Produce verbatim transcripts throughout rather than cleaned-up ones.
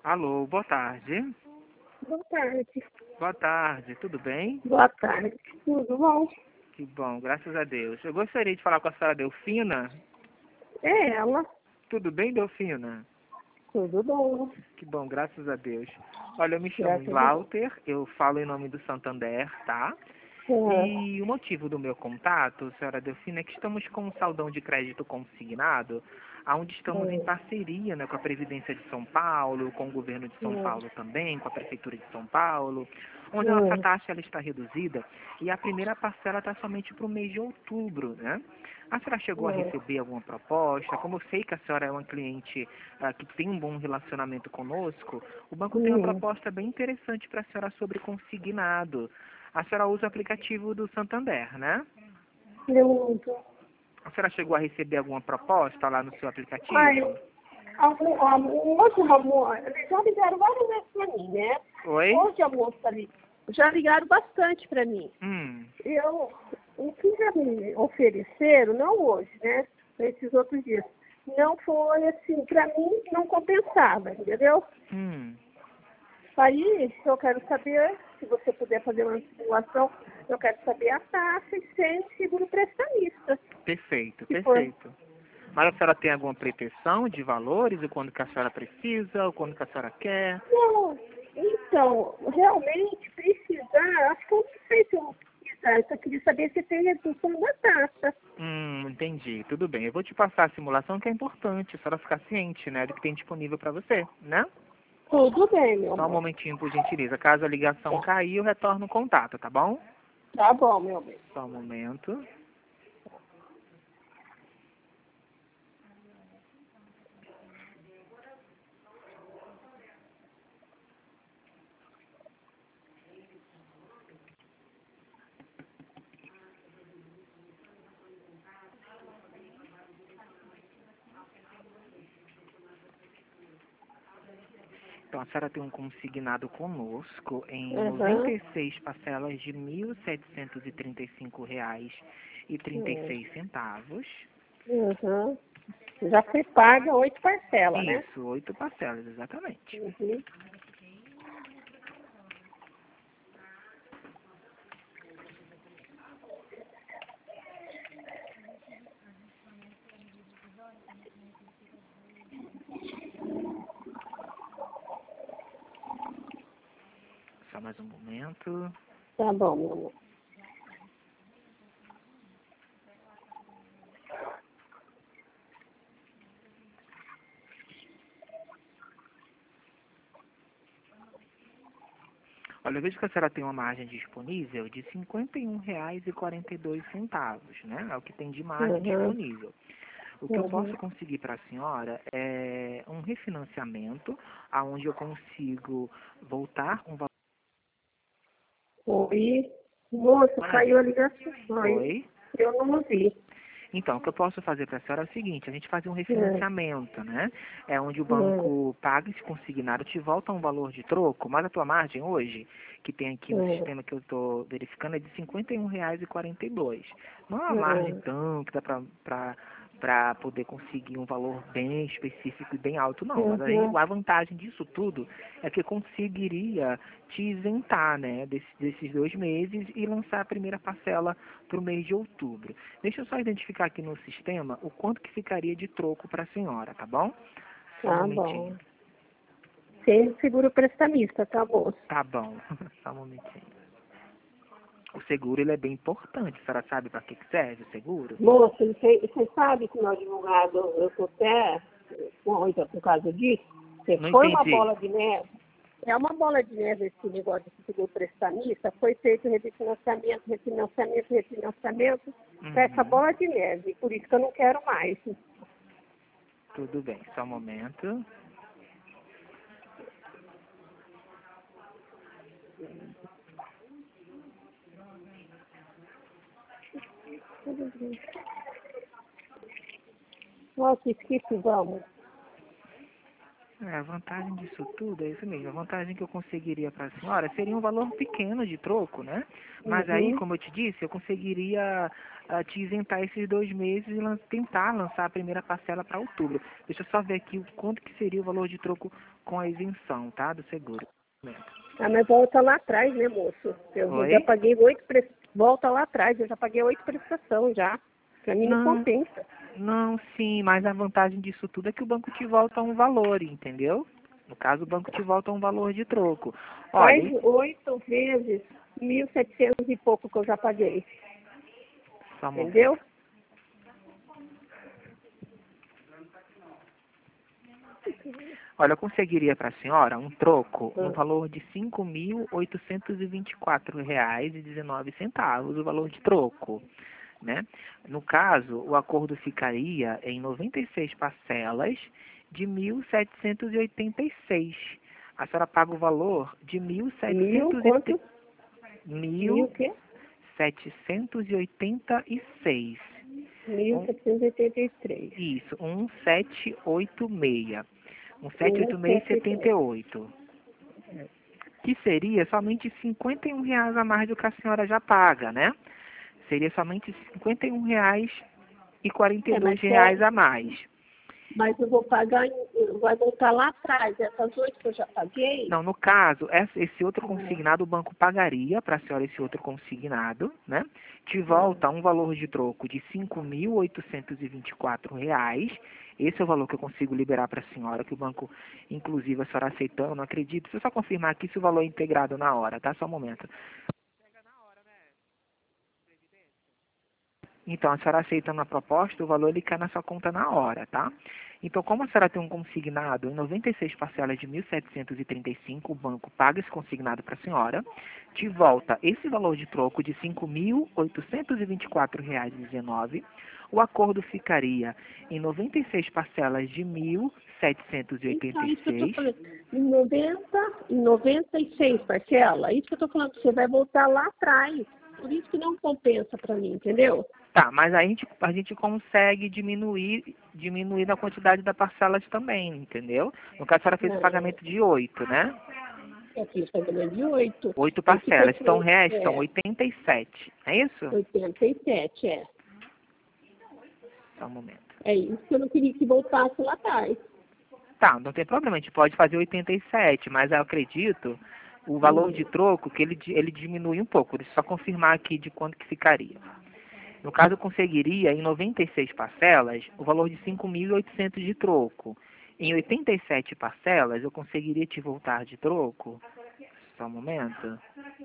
Alô, boa tarde. Boa tarde. Boa tarde, tudo bem? Boa tarde. Tudo bom? Que bom, graças a Deus. Eu gostaria de falar com a senhora Delfina. É ela. Tudo bem, Delfina? Tudo bom. Que bom, graças a Deus. Olha, eu me chamo Graças a Deus. Walter, eu falo em nome do Santander, tá? É. E o motivo do meu contato, senhora Delfina, é que estamos com um saldão de crédito consignado, onde estamos em É. parceria, né, com a Previdência de São Paulo, com o governo de São É. Paulo também, com a Prefeitura de São Paulo, onde a nossa É. taxa ela está reduzida e a primeira parcela está somente para o mês de outubro, né? A senhora chegou a É. receber alguma proposta? Como eu sei que a senhora é uma cliente ah, que tem um bom relacionamento conosco, o banco tem uma Hum. proposta bem interessante para a senhora sobre consignado. A senhora usa o aplicativo do Santander, né? Pergunto. A senhora chegou a receber alguma proposta lá no seu Ai, aplicativo? algum, algum, hoje, amor, eles já ligaram várias vezes para mim, né? Oi? Hoje, amor, ali, já ligaram bastante para mim. Hum, Eu, o que já me ofereceram, não hoje, né? Esses outros dias, não foi assim, para mim não compensava, entendeu? hum. Aí eu quero saber, se você puder fazer uma simulação, eu quero saber a taxa e sem seguro prestamista. Perfeito, Se for. perfeito. Mas a senhora tem alguma pretensão de valores, o quando que a senhora precisa, o quando que a senhora quer? Não, então, realmente precisar, acho que eu não sei se eu vou precisar, eu só queria saber se tem redução da taxa. Hum, entendi. Tudo bem. Eu vou te passar a simulação que é importante, a senhora ficar ciente, né, do que tem disponível para você, né? Tudo bem, meu Só um amor. momentinho, por gentileza. Caso a ligação cair, eu retorno o contato, tá bom? Tá bom, meu bem. Só um momento. Então, a senhora tem um consignado conosco em noventa Aham. e seis parcelas de mil setecentos e trinta e cinco reais e trinta e seis centavos. Aham. Já foi paga oito parcelas, né? Isso, oito parcelas, exatamente. Uhum. Só mais um momento. Tá bom, meu amor. Olha, eu vejo que a senhora tem uma margem disponível de cinquenta e um reais e quarenta e dois centavos, né? É o que tem de margem Uhum. disponível. O que eu posso Uhum. conseguir para a senhora é um refinanciamento, aonde eu consigo voltar um valor. Oi. Moço, caiu a ligação. Oi. Oi? Eu não ouvi. Então, o que eu posso fazer para a senhora é o seguinte, a gente faz um É. refinanciamento, né? É onde o É. banco paga esse consignado, te volta um valor de troco, mas a tua margem hoje, que tem aqui no É. sistema que eu estou verificando, é de cinquenta e um reais e quarenta e dois. Não é uma margem É. tão que dá para para poder conseguir um valor bem específico e bem alto, não. Mas a, gente- Uhum. a vantagem disso tudo é que conseguiria te isentar, né, desse- desses dois meses e lançar a primeira parcela para o mês de outubro. Deixa eu só identificar aqui no sistema o quanto que ficaria de troco para a senhora, tá bom? Só um Tá momentinho. bom. Sem seguro prestamista, tá, moço? Tá bom. Só um momentinho. O seguro ele é bem importante. A senhora sabe para que que serve o seguro? Moço, você você sabe que meu advogado, eu tô até com coisa por causa disso. Você Não foi uma entendi. bola de neve. É uma bola de neve esse negócio de seguro prestamista. Foi feito refinanciamento, refinanciamento, refinanciamento. Com essa Uhum. bola de neve. Por isso que eu não quero mais. Tudo bem. Só um momento. Nossa, esqueci, vamos. É, a vantagem disso tudo é isso mesmo. A vantagem que eu conseguiria para a senhora seria um valor pequeno de troco, né? Mas aí, Uhum. como eu te disse, eu conseguiria ah, te isentar esses dois meses e lan tentar lançar a primeira parcela para outubro. Deixa eu só ver aqui o quanto que seria o valor de troco com a isenção, tá? Do seguro. Ah, mas volta lá atrás, né, moço? Eu já Oi? paguei oito pre... Volta lá atrás, eu já paguei oito prestações já. Pra mim não Não, compensa. não, sim, mas a vantagem disso tudo é que o banco te volta um valor, entendeu? No caso, o banco te volta um valor de troco. Faz Olha, oito vezes mil e setecentos e pouco que eu já paguei. só um momento. Entendeu? Olha, eu conseguiria para a senhora um troco no Hum. valor de cinco mil oitocentos e vinte e quatro reais e dezenove centavos, o valor de troco, né? No caso, o acordo ficaria em noventa e seis parcelas de mil setecentos e oitenta e seis. A senhora paga o valor de mil Mil, setecentos quanto? Mil o mil quê? setecentos e oitenta e seis. Mil Um, setecentos e oitenta e três. isso, um sete oito seis. Um sete Um oito seis sete setenta e três. oito. Que seria somente cinquenta e um reais a mais do que a senhora já paga, né? Seria somente cinquenta e um reais e quarenta e É, mas dois é, reais a mais. mas eu vou pagar, em- vai voltar lá atrás, essas oito que eu já paguei. Não, no caso, essa- esse outro consignado, o banco pagaria para a senhora esse outro consignado, né? Te volta um valor de troco de cinco mil oitocentos e vinte e quatro reais. Esse é o valor que eu consigo liberar para a senhora, que o banco, inclusive, a senhora aceitando, não acredito. Deixa eu só confirmar aqui se o valor é integrado na hora, tá? Só um momento. Então, a senhora aceitando a proposta, o valor ele cai na sua conta na hora, tá? Então, como a senhora tem um consignado em noventa e seis parcelas de mil setecentos e trinta e cinco, o banco paga esse consignado para a senhora, te volta esse valor de troco de cinco mil oitocentos e vinte e quatro reais e dezenove. O acordo ficaria em noventa e seis parcelas de mil setecentos e oitenta Então, e isso que eu estou seis. falando. Em noventa, em noventa e seis parcela, isso que eu estou falando, você vai voltar lá atrás. Por isso que não compensa para mim, entendeu? Tá, mas a gente, a gente consegue diminuir, diminuir a quantidade da parcelas também, entendeu? No caso, a senhora fez o Não, pagamento de oito, né? eu fiz pagamento de oito. Oito Esse que eu parcelas. Então, falei, restam é, oitenta e sete. É isso? oitenta e sete, é. Só um momento. É isso que eu não queria que voltasse lá atrás. Tá, não tem problema. A gente pode fazer oitenta e sete, mas eu acredito o valor de Hum. troco que ele, di- ele diminui um pouco. Deixa eu só confirmar aqui de quanto que ficaria. No caso, eu conseguiria, em noventa e seis parcelas, o valor de cinco mil e oitocentos de troco. Em oitenta e sete parcelas, eu conseguiria te voltar de troco. Só um momento.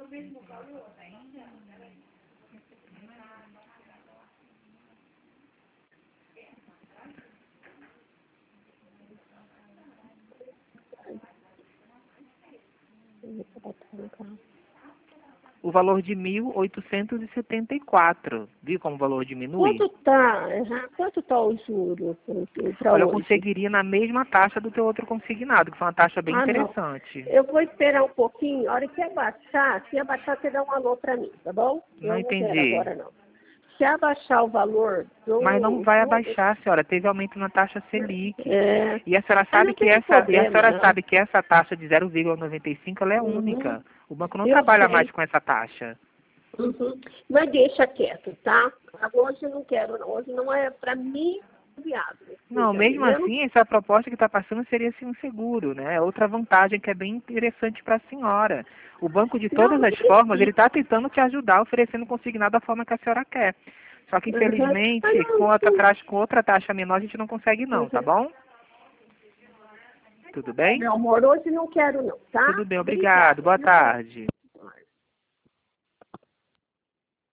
Eu vou botar no carro. O valor de mil oitocentos e setenta e quatro. Viu como o valor diminui? Quanto tá, aham, quanto tá o juro para Olha, eu hoje? conseguiria na mesma taxa do teu outro consignado, que foi uma taxa bem Ah, não. interessante. Eu vou esperar um pouquinho. A hora que abaixar, se abaixar, você dá um alô para mim, tá bom? Não Eu não quero entendi. agora, não. Se abaixar o valor Mas não do... vai do abaixar, senhora. Teve aumento na taxa Selic. é, E a senhora ah, sabe não que tem essa, e a problema, senhora não. sabe que essa taxa de zero vírgula noventa e cinco ela é Uhum. única. O banco não Eu trabalha mais sei. com essa taxa. Uhum. Mas deixa quieto, tá? Hoje eu não quero, não. Hoje não é para mim viável. Você Não, tá mesmo entendendo? assim, essa proposta que está passando seria assim um seguro, né? Outra vantagem que é bem interessante para a senhora. O banco, de Não, todas não as formas, ele precisa. está tentando te ajudar, oferecendo consignado da forma que a senhora quer. Só que, Uhum. Ah, infelizmente, com não, outra, sim. taxa- com outra taxa menor, a gente não consegue não, tá Uhum. bom? Tudo bem? Meu amor, hoje não quero, não, tá? Tudo bem, obrigado. Obrigada, Boa viu? tarde.